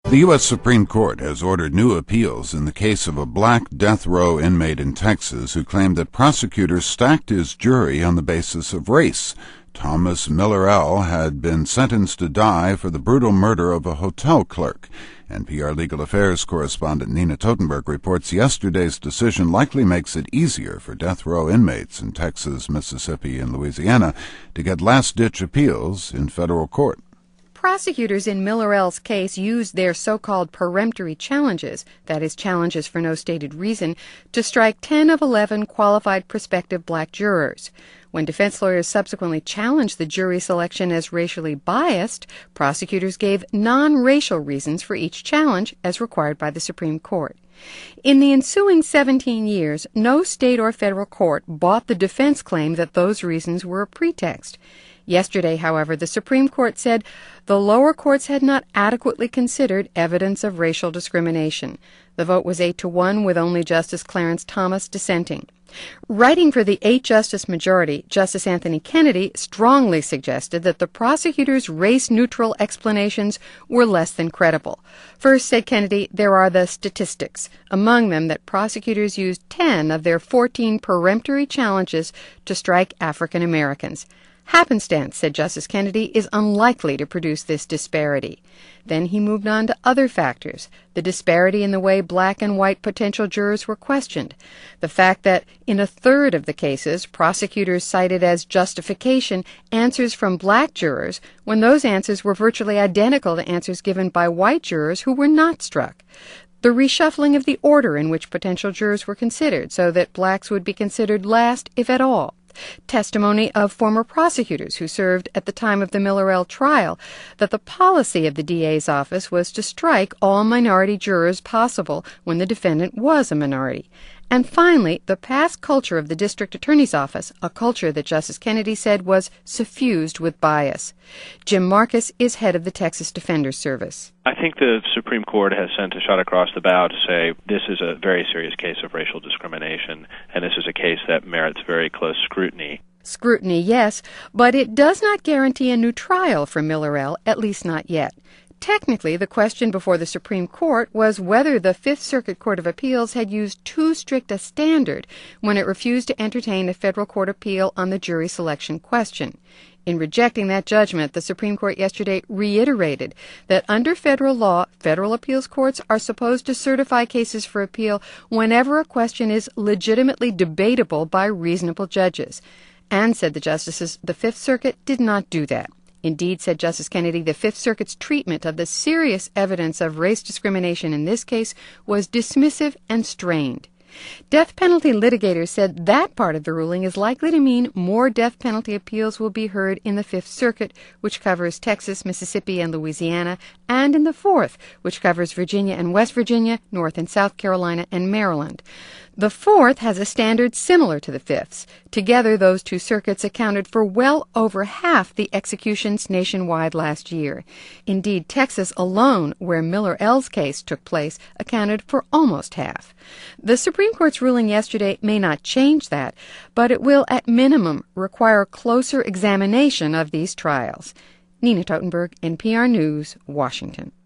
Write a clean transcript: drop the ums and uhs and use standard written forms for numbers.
The U.S. Supreme Court has ordered new appeals in the case of a black death row inmate in Texas who claimed that prosecutors stacked his jury on the basis of race. Thomas Millerell had been sentenced to die for the brutal murder of a hotel clerk. NPR Legal Affairs correspondent Nina Totenberg reports yesterday's decision likely makes it easier for death row inmates in Texas, Mississippi, and Louisiana to get last-ditch appeals in federal court. Prosecutors in Millerell's case used their so-called peremptory challenges, that is, challenges for no stated reason, to strike 10 of 11 qualified prospective black jurors. When defense lawyers subsequently challenged the jury selection as racially biased, prosecutors gave non-racial reasons for each challenge as required by the Supreme Court. In the ensuing 17 years, no state or federal court bought the defense claim that those reasons were a pretext. Yesterday, however, the Supreme Court said the lower courts had not adequately considered evidence of racial discrimination. The vote was 8-1, with only Justice Clarence Thomas dissenting. Writing for the 8-justice majority, Justice Anthony Kennedy strongly suggested that the prosecutors' race-neutral explanations were less than credible. First, said Kennedy, there are the statistics, among them that prosecutors used 10 of their 14 peremptory challenges to strike African Americans. Happenstance, said Justice Kennedy, is unlikely to produce this disparity. Then he moved on to other factors, the disparity in the way black and white potential jurors were questioned, the fact that in a third of the cases, prosecutors cited as justification answers from black jurors when those answers were virtually identical to answers given by white jurors who were not struck. The reshuffling of the order in which potential jurors were considered so that blacks would be considered last, if at all. Testimony of former prosecutors who served at the time of the Millerell trial that the policy of the DA's office was to strike all minority jurors possible when the defendant was a minority. And finally, the past culture of the district attorney's office, a culture that Justice Kennedy said was suffused with bias. Jim Marcus is head of the Texas Defender Service. I think the Supreme Court has sent a shot across the bow to say this is a very serious case of racial discrimination, and this is a case that merits very close scrutiny. Scrutiny, yes, but it does not guarantee a new trial for Millerell, at least not yet. Technically, the question before the Supreme Court was whether the Fifth Circuit Court of Appeals had used too strict a standard when it refused to entertain a federal court appeal on the jury selection question. In rejecting that judgment, the Supreme Court yesterday reiterated that under federal law, federal appeals courts are supposed to certify cases for appeal whenever a question is legitimately debatable by reasonable judges. And, said the justices, the Fifth Circuit did not do that. Indeed, said Justice Kennedy, the Fifth Circuit's treatment of the serious evidence of race discrimination in this case was dismissive and strained. Death penalty litigators said that part of the ruling is likely to mean more death penalty appeals will be heard in the Fifth Circuit, which covers Texas, Mississippi, and Louisiana, and in the Fourth, which covers Virginia and West Virginia, North and South Carolina, and Maryland. The Fourth has a standard similar to the Fifth's. Together, those two circuits accounted for well over half the executions nationwide last year. Indeed, Texas alone, where Millerell's case took place, accounted for almost half. The Supreme Court's ruling yesterday may not change that, but it will, at minimum, require closer examination of these trials. Nina Totenberg, NPR News, Washington.